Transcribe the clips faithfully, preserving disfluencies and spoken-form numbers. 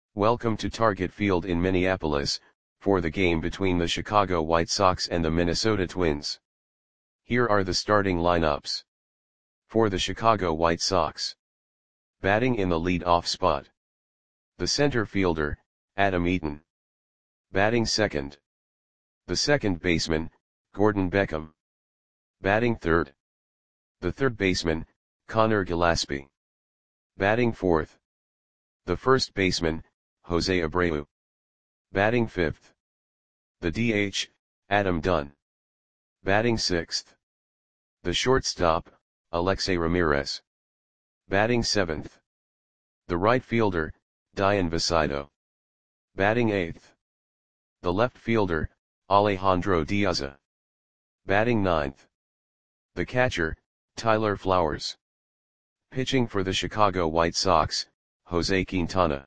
Welcome to Target Field in Minneapolis, for the game between the Chicago White Sox and the Minnesota Twins. Here are the starting lineups. For the Chicago White Sox. Batting in the lead-off spot. The center fielder, Adam Eaton. Batting second. The second baseman, Gordon Beckham. Batting third. The third baseman, Conor Gillaspie. Batting fourth. The first baseman, Jose Abreu. Batting fifth. The D H, Adam Dunn. Batting sixth. The shortstop, Alexei Ramirez. Batting seventh. The right fielder, Dayan Vicito. Batting eighth. The left fielder, Alejandro Diaza. Batting ninth. The catcher, Tyler Flowers. Pitching for the Chicago White Sox, Jose Quintana.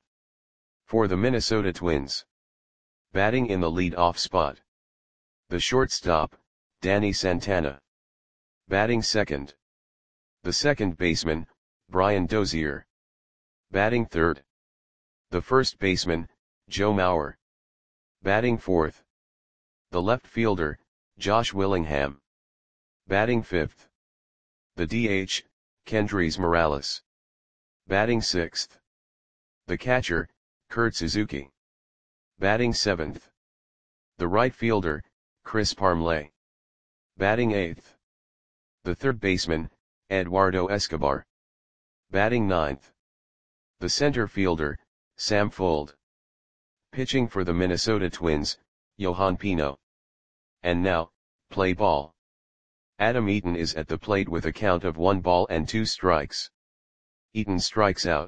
For the Minnesota Twins. Batting in the lead-off spot. The shortstop, Danny Santana. Batting second. The second baseman, Brian Dozier. Batting third. The first baseman, Joe Mauer. Batting fourth. The left fielder, Josh Willingham. Batting fifth. The D H, Kendrys Morales. Batting sixth. The catcher, Kurt Suzuki. Batting seventh. The right fielder, Chris Parmelee. Batting eighth. The third baseman, Eduardo Escobar. Batting ninth. The center fielder, Sam Fuld. Pitching for the Minnesota Twins, Johan Pino. And now, play ball. Adam Eaton is at the plate with a count of one ball and two strikes. Eaton strikes out.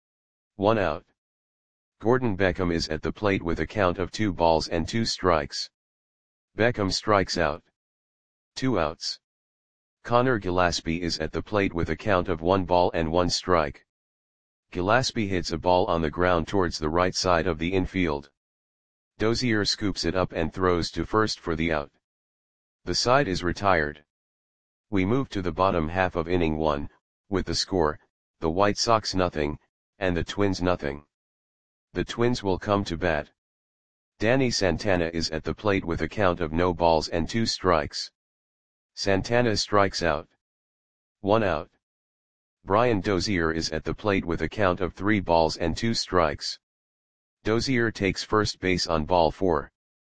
One out. Gordon Beckham is at the plate with a count of two balls and two strikes. Beckham strikes out. Two outs. Conor Gillaspie is at the plate with a count of one ball and one strike. Gillaspie hits a ball on the ground towards the right side of the infield. Dozier scoops it up and throws to first for the out. The side is retired. We move to the bottom half of inning one, with the score, the White Sox nothing, and the Twins nothing. The Twins will come to bat. Danny Santana is at the plate with a count of no balls and two strikes. Santana strikes out. One out. Brian Dozier is at the plate with a count of three balls and two strikes. Dozier takes first base on ball four.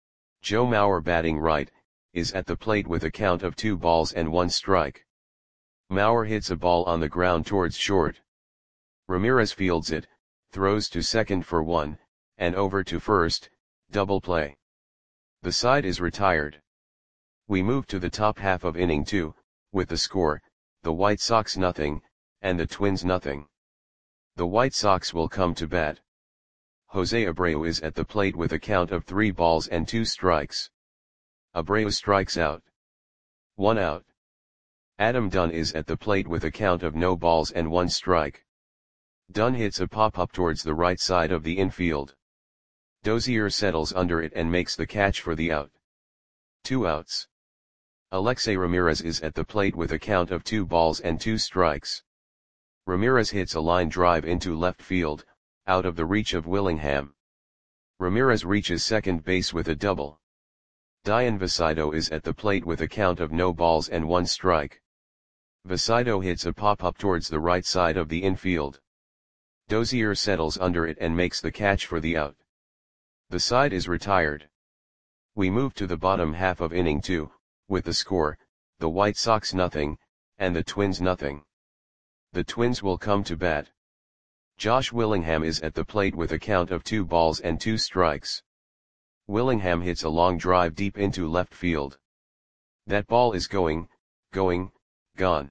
Joe Mauer, batting right, is at the plate with a count of two balls and one strike. Mauer hits a ball on the ground towards short. Ramirez fields it, throws to second for one, and over to first, double play. The side is retired. We move to the top half of inning two, with the score, the White Sox nothing, and the Twins nothing. The White Sox will come to bat. Jose Abreu is at the plate with a count of three balls and two strikes. Abreu strikes out. One out. Adam Dunn is at the plate with a count of no balls and one strike. Dunn hits a pop-up towards the right side of the infield. Dozier settles under it and makes the catch for the out. Two outs. Alexei Ramirez is at the plate with a count of two balls and two strikes. Ramirez hits a line drive into left field, out of the reach of Willingham. Ramirez reaches second base with a double. Dayan Vicito is at the plate with a count of no balls and one strike. Vicito hits a pop-up towards the right side of the infield. Dozier settles under it and makes the catch for the out. The side is retired. We move to the bottom half of inning two, with the score, the White Sox nothing, and the Twins nothing. The Twins will come to bat. Josh Willingham is at the plate with a count of two balls and two strikes. Willingham hits a long drive deep into left field. That ball is going, going, gone.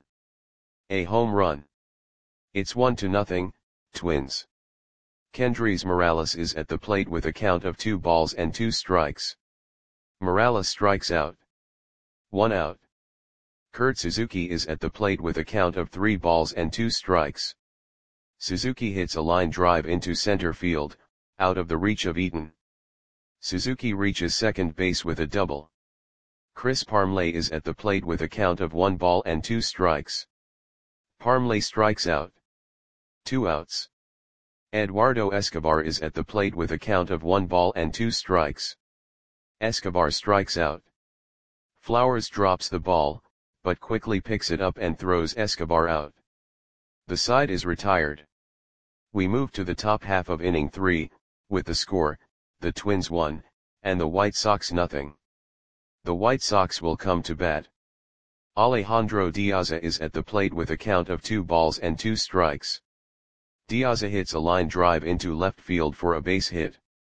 A home run. It's one to nothing, Twins. Kendrys Morales is at the plate with a count of two balls and two strikes. Morales strikes out. One out. Kurt Suzuki is at the plate with a count of three balls and two strikes. Suzuki hits a line drive into center field, out of the reach of Eaton. Suzuki reaches second base with a double. Chris Parmelee is at the plate with a count of one ball and two strikes. Parmelee strikes out. Two outs. Eduardo Escobar is at the plate with a count of one ball and two strikes. Escobar strikes out. Flowers drops the ball, but quickly picks it up and throws Escobar out. The side is retired. We move to the top half of inning three, with the score, the Twins one, and the White Sox nothing. The White Sox will come to bat. Alejandro Diaza is at the plate with a count of two balls and two strikes. Diaza hits a line drive into left field for a base hit.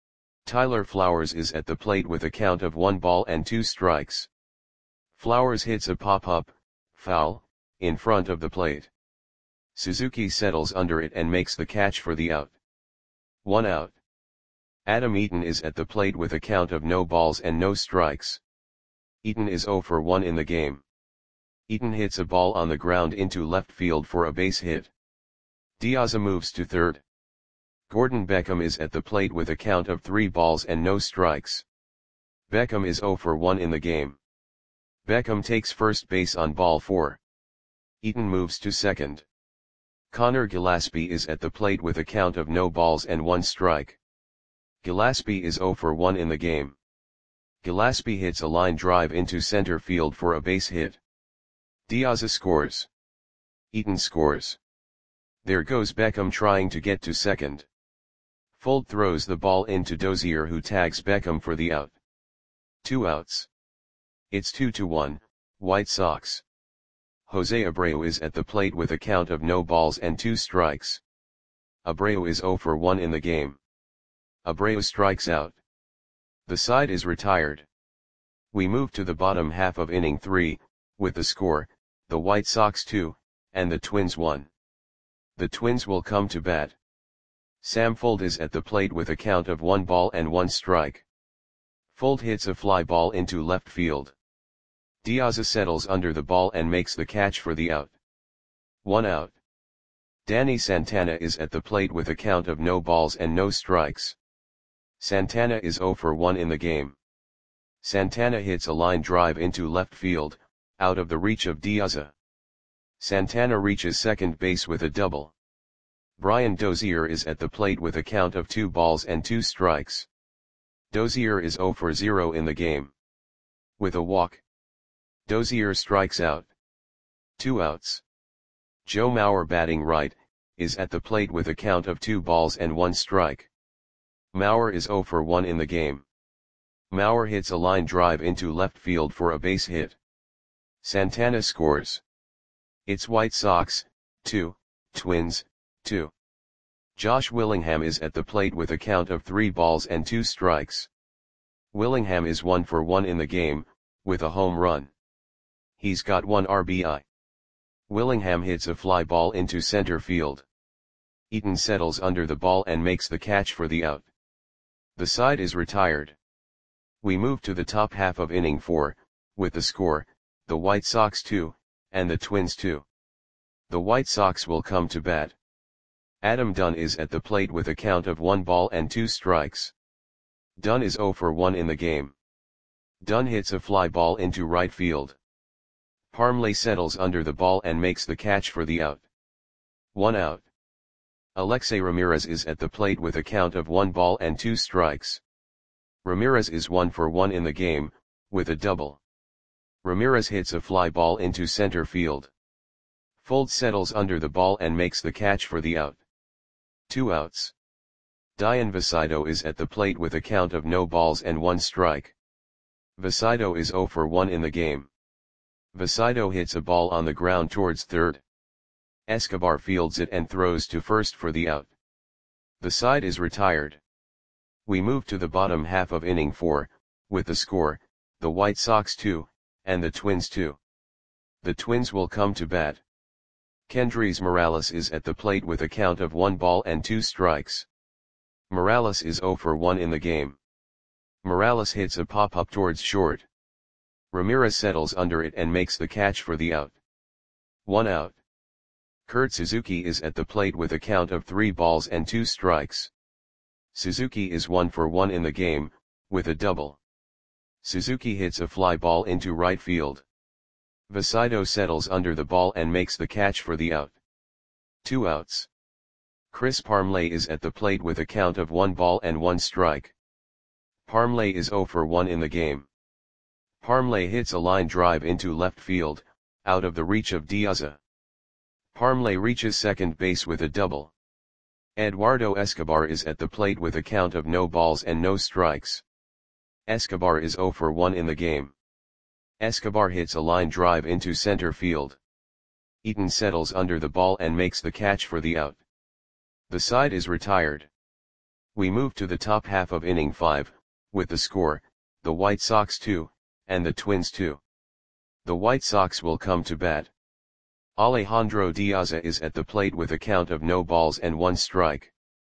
Tyler Flowers is at the plate with a count of one ball and two strikes. Flowers hits a pop-up, foul, in front of the plate. Suzuki settles under it and makes the catch for the out. One out. Adam Eaton is at the plate with a count of no balls and no strikes. Eaton is zero for one in the game. Eaton hits a ball on the ground into left field for a base hit. Diaza moves to third. Gordon Beckham is at the plate with a count of three balls and no strikes. Beckham is zero for one in the game. Beckham takes first base on ball four. Eaton moves to second. Connor Gillaspie is at the plate with a count of no balls and one strike. Gillaspie is zero for one in the game. Gillaspie hits a line drive into center field for a base hit. Diaza scores. Eaton scores. There goes Beckham trying to get to second. Fuld throws the ball into Dozier, who tags Beckham for the out. Two outs. It's two to one, White Sox. Jose Abreu is at the plate with a count of no balls and two strikes. Abreu is zero for one in the game. Abreu strikes out. The side is retired. We move to the bottom half of inning three, with the score, the White Sox two, and the Twins one. The Twins will come to bat. Sam Fuld is at the plate with a count of one ball and one strike. Fuld hits a fly ball into left field. Diaza settles under the ball and makes the catch for the out. One out. Danny Santana is at the plate with a count of no balls and no strikes. Santana is zero for one in the game. Santana hits a line drive into left field, out of the reach of Diaza. Santana reaches second base with a double. Brian Dozier is at the plate with a count of two balls and two strikes. Dozier is zero for zero in the game. With a walk, Dozier strikes out. Two outs. Joe Mauer, batting right, is at the plate with a count of two balls and one strike. Mauer is zero for one in the game. Mauer hits a line drive into left field for a base hit. Santana scores. It's White Sox, two, Twins, two. Josh Willingham is at the plate with a count of three balls and two strikes. Willingham is one for one in the game, with a home run. He's got one R B I. Willingham hits a fly ball into center field. Eaton settles under the ball and makes the catch for the out. The side is retired. We move to the top half of inning four, with the score, the White Sox two, and the Twins two. The White Sox will come to bat. Adam Dunn is at the plate with a count of one ball and two strikes. Dunn is zero for one in the game. Dunn hits a fly ball into right field. Parmley settles under the ball and makes the catch for the out. One out. Alexei Ramirez is at the plate with a count of one ball and two strikes. Ramirez is one for one in the game, with a double. Ramirez hits a fly ball into center field. Fuld settles under the ball and makes the catch for the out. Two outs. Dian Vasido is at the plate with a count of no balls and one strike. Vasido is zero for one in the game. Vasido hits a ball on the ground towards third. Escobar fields it and throws to first for the out. The side is retired. We move to the bottom half of inning four, with the score, the White Sox two, and the Twins two. The Twins will come to bat. Kendrys Morales is at the plate with a count of one ball and two strikes. Morales is zero for one in the game. Morales hits a pop-up towards short. Ramirez settles under it and makes the catch for the out. One out. Kurt Suzuki is at the plate with a count of three balls and two strikes. Suzuki is one for one in the game, with a double. Suzuki hits a fly ball into right field. Vasido settles under the ball and makes the catch for the out. Two outs. Chris Parmelee is at the plate with a count of one ball and one strike. Parmelee is zero for one in the game. Parmelee hits a line drive into left field, out of the reach of Diaz. Parmelee reaches second base with a double. Eduardo Escobar is at the plate with a count of no balls and no strikes. Escobar is zero for one in the game. Escobar hits a line drive into center field. Eaton settles under the ball and makes the catch for the out. The side is retired. We move to the top half of inning five, with the score, the White Sox two, and the Twins two. The White Sox will come to bat. Alejandro Diaz is at the plate with a count of no balls and one strike.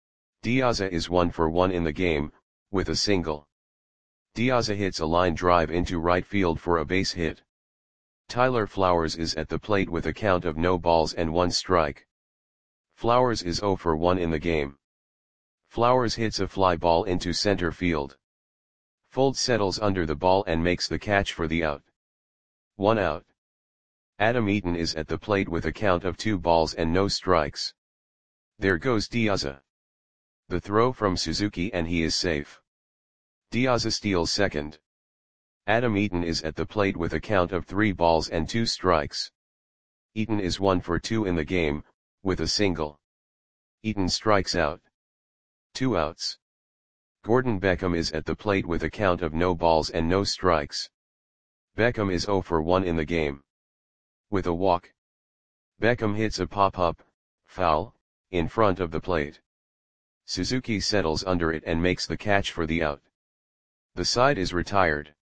Diaz is one for one in the game, with a single. Diaz hits a line drive into right field for a base hit. Tyler Flowers is at the plate with a count of no balls and one strike. Flowers is zero for one in the game. Flowers hits a fly ball into center field. Fuld settles under the ball and makes the catch for the out. One out. Adam Eaton is at the plate with a count of two balls and no strikes. There goes Diaz. The throw from Suzuki and he is safe. Diaz steals second. Adam Eaton is at the plate with a count of three balls and two strikes. Eaton is one for two in the game, with a single. Eaton strikes out. Two outs. Gordon Beckham is at the plate with a count of no balls and no strikes. Beckham is zero for one in the game. With a walk. Beckham hits a pop-up, foul, in front of the plate. Suzuki settles under it and makes the catch for the out. The side is retired.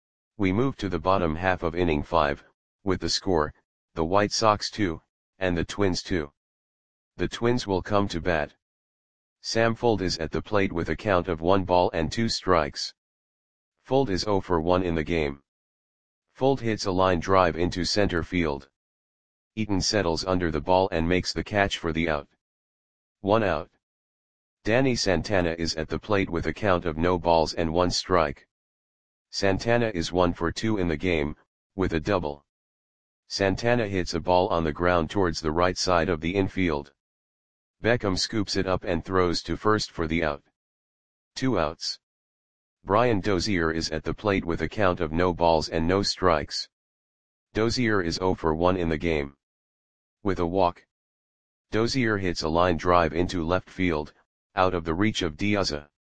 We move to the bottom half of inning five, with the score, the White Sox two, and the Twins two. The Twins will come to bat. Sam Fuld is at the plate with a count of one ball and two strikes. Fuld is zero for one in the game. Fuld hits a line drive into center field. Eaton settles under the ball and makes the catch for the out. One out. Danny Santana is at the plate with a count of no balls and one strike. Santana is one for two in the game, with a double. Santana hits a ball on the ground towards the right side of the infield. Beckham scoops it up and throws to first for the out. Two outs. Brian Dozier is at the plate with a count of no balls and no strikes. Dozier is zero for one in the game. With a walk. Dozier hits a line drive into left field, out of the reach of Diaz.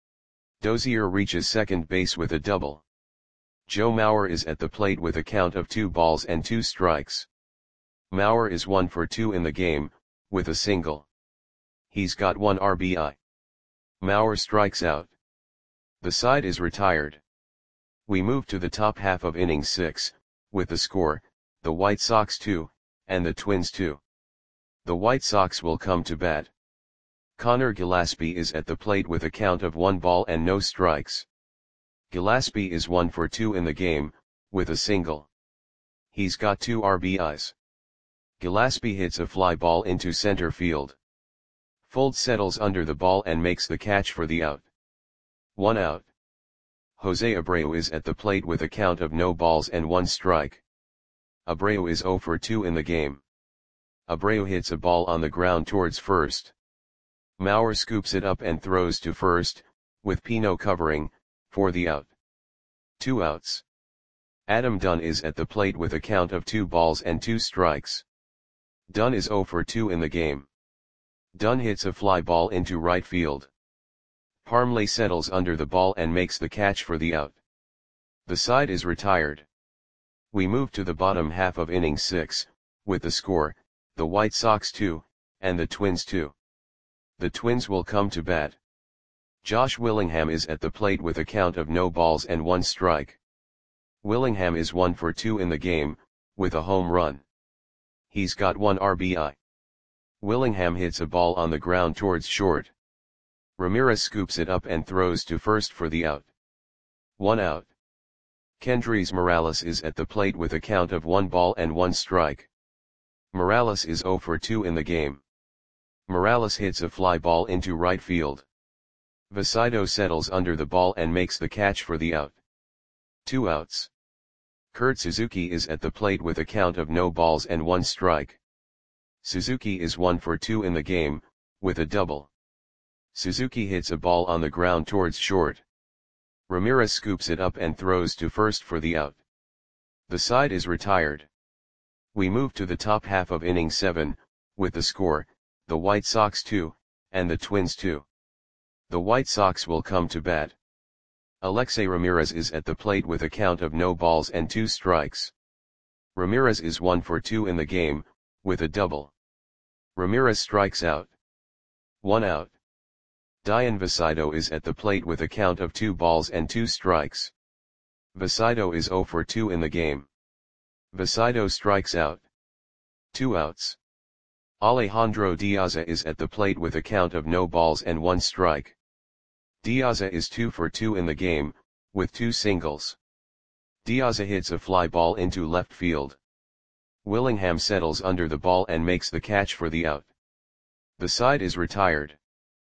Dozier reaches second base with a double. Joe Mauer is at the plate with a count of two balls and two strikes. Mauer is one for two in the game, with a single. He's got one R B I. Mauer strikes out. The side is retired. We move to the top half of inning six, with the score, the White Sox two, and the Twins two. The White Sox will come to bat. Connor Gillaspie is at the plate with a count of one ball and no strikes. Gillaspie is one for two in the game, with a single. He's got two R B Is. Gillaspie hits a fly ball into center field. Fuld settles under the ball and makes the catch for the out. One out. Jose Abreu is at the plate with a count of no balls and one strike. Abreu is zero for two in the game. Abreu hits a ball on the ground towards first. Mauer scoops it up and throws to first, with Pino covering, for the out. Two outs. Adam Dunn is at the plate with a count of two balls and two strikes. Dunn is zero for two in the game. Dunn hits a fly ball into right field. Parmelee settles under the ball and makes the catch for the out. The side is retired. We move to the bottom half of inning six, with the score, the White Sox two, and the Twins two. The Twins will come to bat. Josh Willingham is at the plate with a count of no balls and one strike. Willingham is one for two in the game, with a home run. He's got one R B I. Willingham hits a ball on the ground towards short. Ramirez scoops it up and throws to first for the out. One out. Kendrys Morales is at the plate with a count of one ball and one strike. Morales is zero for two in the game. Morales hits a fly ball into right field. Vasido settles under the ball and makes the catch for the out. Two outs. Kurt Suzuki is at the plate with a count of no balls and one strike. Suzuki is one for two in the game, with a double. Suzuki hits a ball on the ground towards short. Ramirez scoops it up and throws to first for the out. The side is retired. We move to the top half of inning seven, with the score, the White Sox two, and the Twins two. The White Sox will come to bat. Alexei Ramirez is at the plate with a count of no balls and two strikes. Ramirez is one for two in the game, with a double. Ramirez strikes out. One out. Dian Vasido is at the plate with a count of two balls and two strikes. Vasido is zero for two in the game. Vasido strikes out. Two outs. Alejandro Diaza is at the plate with a count of no balls and one strike. Diaza is two for two in the game, with two singles. Diaza hits a fly ball into left field. Willingham settles under the ball and makes the catch for the out. The side is retired.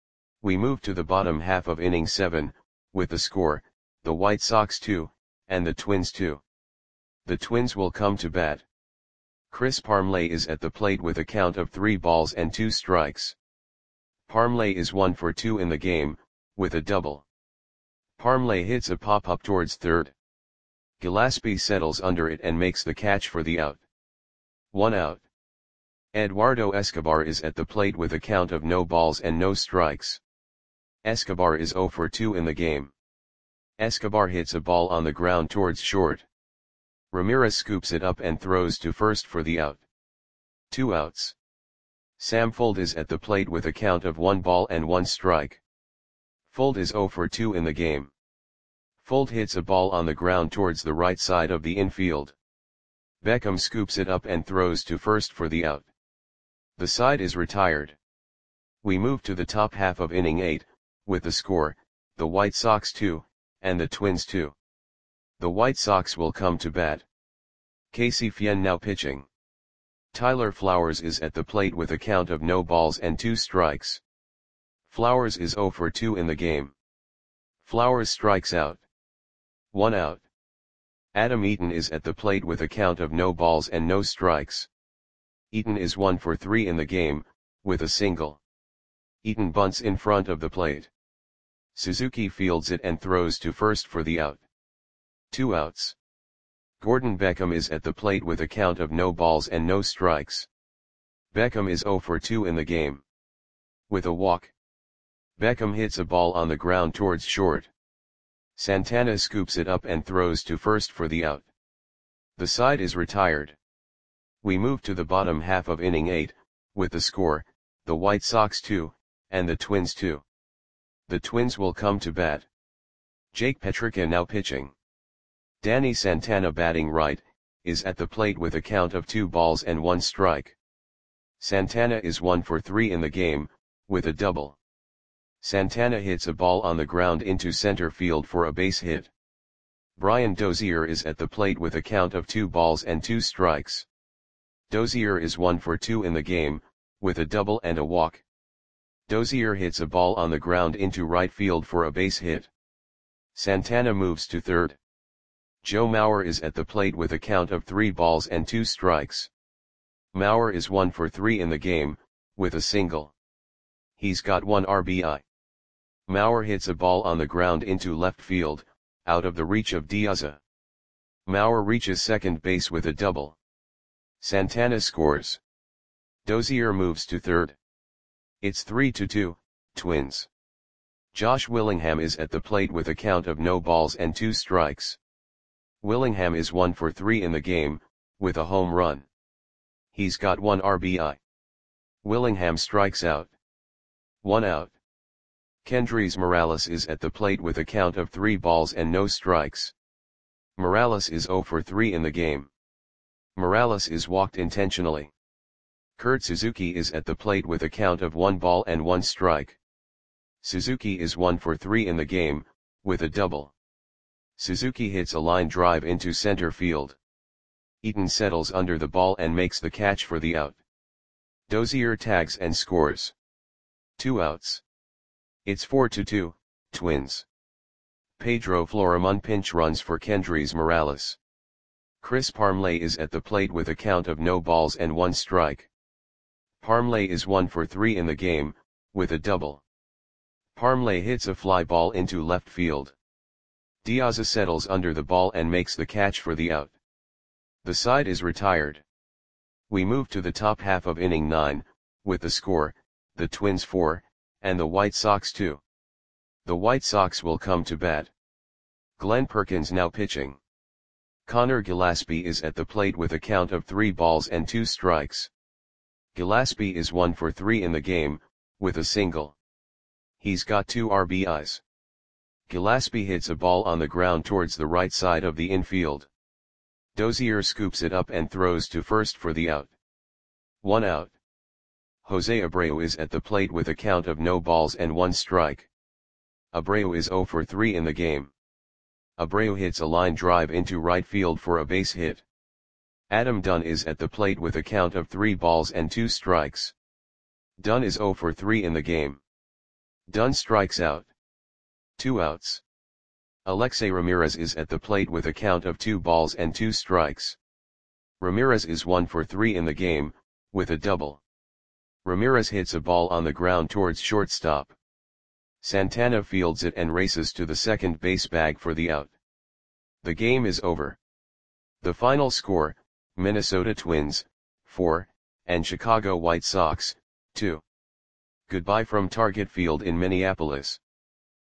We move to the bottom half of inning seven, with the score, the White Sox two, and the Twins two. The Twins will come to bat. Chris Parmelee is at the plate with a count of three balls and two strikes. Parmelee is one for two in the game, with a double. Parmelee hits a pop-up towards third. Gillespie settles under it and makes the catch for the out. One out. Eduardo Escobar is at the plate with a count of no balls and no strikes. Escobar is zero for two in the game. Escobar hits a ball on the ground towards short. Ramirez scoops it up and throws to first for the out. Two outs. Sam Fuld is at the plate with a count of one ball and one strike. Fuld is zero for two in the game. Fuld hits a ball on the ground towards the right side of the infield. Beckham scoops it up and throws to first for the out. The side is retired. We move to the top half of inning eight, with the score, the White Sox two, and the Twins two. The White Sox will come to bat. Casey Fien now pitching. Tyler Flowers is at the plate with a count of no balls and two strikes. Flowers is zero for two in the game. Flowers strikes out. One out. Adam Eaton is at the plate with a count of no balls and no strikes. Eaton is one for three in the game, with a single. Eaton bunts in front of the plate. Suzuki fields it and throws to first for the out. Two outs. Gordon Beckham is at the plate with a count of no balls and no strikes. Beckham is zero for two in the game. With a walk. Beckham hits a ball on the ground towards short. Santana scoops it up and throws to first for the out. The side is retired. We move to the bottom half of inning eight, with the score, the White Sox two, and the Twins two. The Twins will come to bat. Jake Petricka now pitching. Danny Santana batting right, is at the plate with a count of two balls and one strike. Santana is one for three in the game, with a double. Santana hits a ball on the ground into center field for a base hit. Brian Dozier is at the plate with a count of two balls and two strikes. Dozier is one for two in the game, with a double and a walk. Dozier hits a ball on the ground into right field for a base hit. Santana moves to third. Joe Mauer is at the plate with a count of three balls and two strikes. Mauer is one for three in the game, with a single. He's got one R B I. Mauer hits a ball on the ground into left field, out of the reach of Diaza. Mauer reaches second base with a double. Santana scores. Dozier moves to third. It's three to two, Twins. Josh Willingham is at the plate with a count of no balls and two strikes. Willingham is one for three in the game, with a home run. He's got one R B I. Willingham strikes out. One out. Kendrys Morales is at the plate with a count of three balls and no strikes. Morales is zero for three in the game. Morales is walked intentionally. Kurt Suzuki is at the plate with a count of one ball and one strike. Suzuki is one for three in the game, with a double. Suzuki hits a line drive into center field. Eaton settles under the ball and makes the catch for the out. Dozier tags and scores. Two outs. It's four to two, Twins. Pedro Florimon pinch runs for Kendrys Morales. Chris Parmelee is at the plate with a count of no balls and one strike. Parmelee is one for three in the game, with a double. Parmley hits a fly ball into left field. Diaz settles under the ball and makes the catch for the out. The side is retired. We move to the top half of inning nine, with the score, the Twins four, and the White Sox two. The White Sox will come to bat. Glenn Perkins now pitching. Connor Gillaspie is at the plate with a count of three balls and two strikes. Gillaspie is one for three in the game, with a single. He's got two R B Is. Gillaspie hits a ball on the ground towards the right side of the infield. Dozier scoops it up and throws to first for the out. One out. Jose Abreu is at the plate with a count of no balls and one strike. Abreu is zero for three in the game. Abreu hits a line drive into right field for a base hit. Adam Dunn is at the plate with a count of three balls and two strikes. Dunn is zero for three in the game. Dunn strikes out. Two outs. Alexei Ramirez is at the plate with a count of two balls and two strikes. Ramirez is one for three in the game, with a double. Ramirez hits a ball on the ground towards shortstop. Santana fields it and races to the second base bag for the out. The game is over. The final score, Minnesota Twins, four, and Chicago White Sox, two. Goodbye from Target Field in Minneapolis.